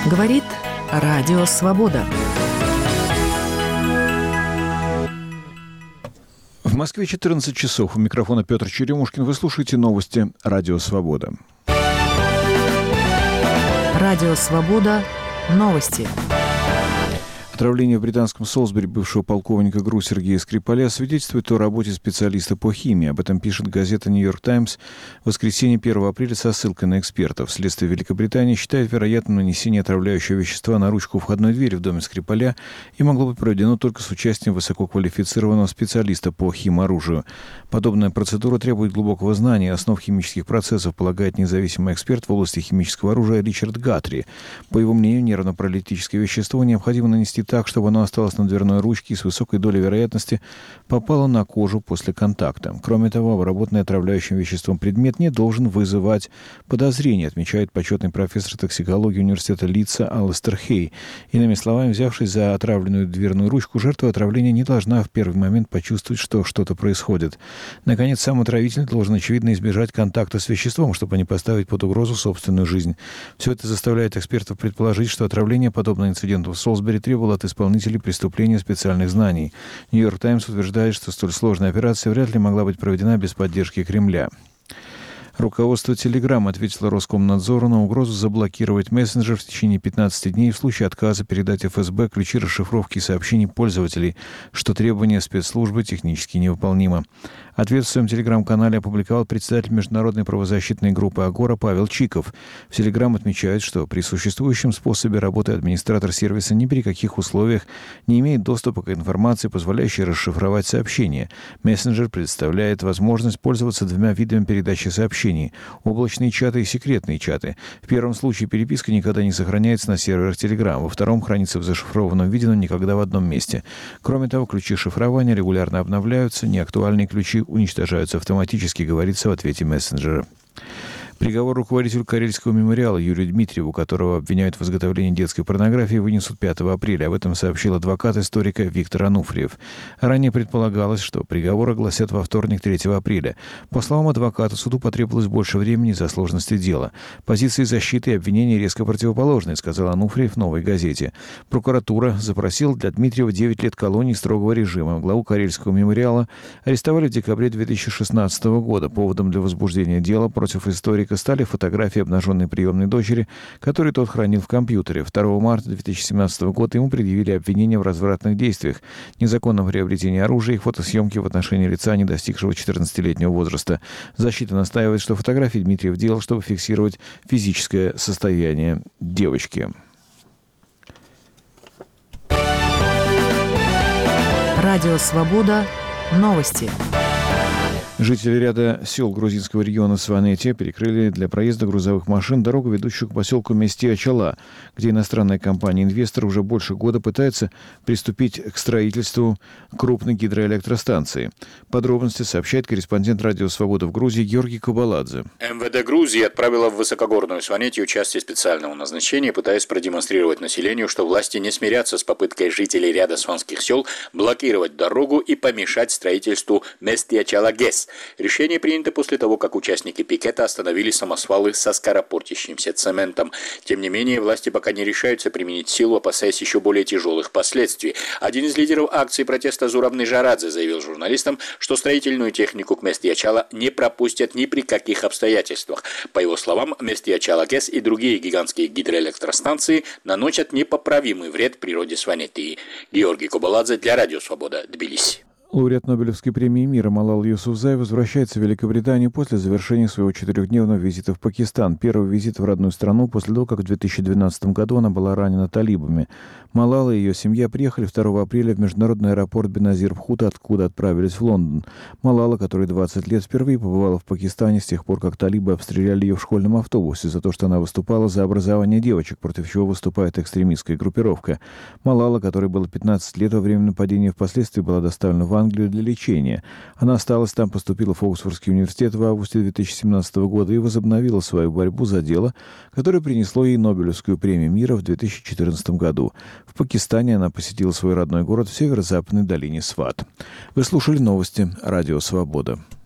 Говорит Радио Свобода. В Москве 14 часов. У микрофона Петр Черемушкин. Вы слушаете новости Радио Свобода. Радио Свобода. Новости. Отравление в британском Солсбери бывшего полковника ГРУ Сергея Скрипаля свидетельствует о работе специалиста по химии. Об этом пишет газета «Нью-Йорк Таймс» в воскресенье 1 апреля со ссылкой на экспертов. Следствие Великобритании считает вероятным нанесение отравляющего вещества на ручку входной двери в доме Скрипаля и могло быть проведено только с участием высококвалифицированного специалиста по химоружию. Подобная процедура требует глубокого знания основ химических процессов, полагает независимый эксперт в области химического оружия Ричард Гатри. По его мнению, нервно-паралитическое вещество необходимо нанести так, чтобы оно осталось на дверной ручке и с высокой долей вероятности попало на кожу после контакта. Кроме того, обработанный отравляющим веществом предмет не должен вызывать подозрений, отмечает почетный профессор токсикологии университета Лидса Алистер Хей. Иными словами, взявшись за отравленную дверную ручку, жертва отравления не должна в первый момент почувствовать, что что-то происходит. Наконец, сам отравитель должен, очевидно, избежать контакта с веществом, чтобы не поставить под угрозу собственную жизнь. Все это заставляет экспертов предположить, что отравление, подобное инциденту в Солсбери, требовало от исполнителей преступления специальных знаний. «Нью-Йорк Таймс» утверждает, что столь сложная операция вряд ли могла быть проведена без поддержки Кремля. Руководство Telegram ответило Роскомнадзору на угрозу заблокировать мессенджер в течение 15 дней в случае отказа передать ФСБ ключи расшифровки сообщений пользователей, что требование спецслужбы технически невыполнимо. Ответ в своем Telegram-канале опубликовал председатель международной правозащитной группы «Агора» Павел Чиков. В Telegram отмечают, что при существующем способе работы администратор сервиса ни при каких условиях не имеет доступа к информации, позволяющей расшифровать сообщения. Мессенджер предоставляет возможность пользоваться двумя видами передачи сообщений – облачные чаты и секретные чаты. В первом случае переписка никогда не сохраняется на серверах Telegram, во втором хранится в зашифрованном виде, но никогда в одном месте. Кроме того, ключи шифрования регулярно обновляются, неактуальные ключи уничтожаются автоматически, говорится в ответе мессенджера. Приговор руководителю Карельского мемориала Юрию Дмитриеву, которого обвиняют в изготовлении детской порнографии, вынесут 5 апреля. Об этом сообщил адвокат историка Виктор Ануфриев. Ранее предполагалось, что приговор огласят во вторник, 3 апреля. По словам адвоката, суду потребовалось больше времени из-за сложности дела. Позиции защиты и обвинения резко противоположны, сказал Ануфриев в «Новой газете». Прокуратура запросила для Дмитриева 9 лет колонии строгого режима. Главу Карельского мемориала арестовали в декабре 2016 года. Поводом для возбуждения дела против историка стали фотографии обнаженной приемной дочери, которые тот хранил в компьютере. 2 марта 2017 года ему предъявили обвинения в развратных действиях, незаконном приобретении оружия и фотосъемки в отношении лица, не достигшего 14-летнего возраста. Защита настаивает, что фотографии Дмитриев делал, чтобы фиксировать физическое состояние девочки. Радио Свобода. Новости. Жители ряда сел грузинского региона Сванети перекрыли для проезда грузовых машин дорогу, ведущую к поселку Мести-Ачала, где иностранная компания-инвестор уже больше года пытается приступить к строительству крупной гидроэлектростанции. Подробности сообщает корреспондент Радио Свобода в Грузии Георгий Кобаладзе. МВД Грузии отправила в высокогорную Сванетию части специального назначения, пытаясь продемонстрировать населению, что власти не смирятся с попыткой жителей ряда сванских сел блокировать дорогу и помешать строительству Мести-Ачала-ГЭС. Решение принято после того, как участники пикета остановили самосвалы со скоропортящимся цементом. Тем не менее, власти пока не решаются применить силу, опасаясь еще более тяжелых последствий. Один из лидеров акции протеста Зураб Нижарадзе заявил журналистам, что строительную технику к Мести-Ачала не пропустят ни при каких обстоятельствах. По его словам, Мести-Ачала ГЭС и другие гигантские гидроэлектростанции наносят непоправимый вред природе Сванетии. Георгий Кобаладзе для Радио Свобода, Тбилиси. Лауреат Нобелевской премии мира Малала Юсуфзай возвращается в Великобританию после завершения своего 4-дневного визита в Пакистан. Первый визит в родную страну после того, как в 2012 году она была ранена талибами. Малала и ее семья приехали 2 апреля в международный аэропорт Беназир-Бхута, откуда отправились в Лондон. Малала, которой 20 лет, впервые побывала в Пакистане с тех пор, как талибы обстреляли ее в школьном автобусе за то, что она выступала за образование девочек, против чего выступает экстремистская группировка. Малала, которой было 15 лет во время нападения, впоследствии была доставлена в Англию для лечения. Она осталась там, поступила в Оксфордский университет в августе 2017 года и возобновила свою борьбу за дело, которое принесло ей Нобелевскую премию мира в 2014 году. В Пакистане она посетила свой родной город в северо-западной долине Сват. Вы слушали новости Радио Свобода.